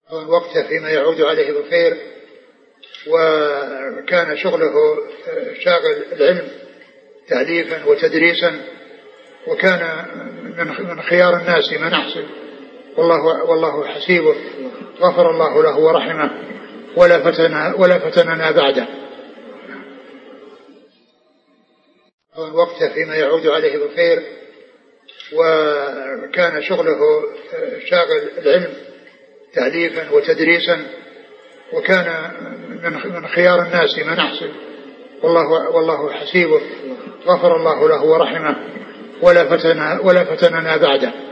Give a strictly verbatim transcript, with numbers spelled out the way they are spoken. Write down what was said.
وقته فيما يعود عليه بالخير، وكان شغله شاغل العلم تأليفا وتدريسا، وكان من خيار الناس من أحسن، والله, والله حسيبه، غفر الله له ورحمه ولا فتنا ولا فتننا بعده. وقته فيما يعود عليه بالخير، وكان شغله شاغل العلم تأليفا وتدريسا، وكان من خيار الناس من أحسن، والله, والله حسيبه، غفر الله له ورحمه ولا فتنا ولا فتننا بعده.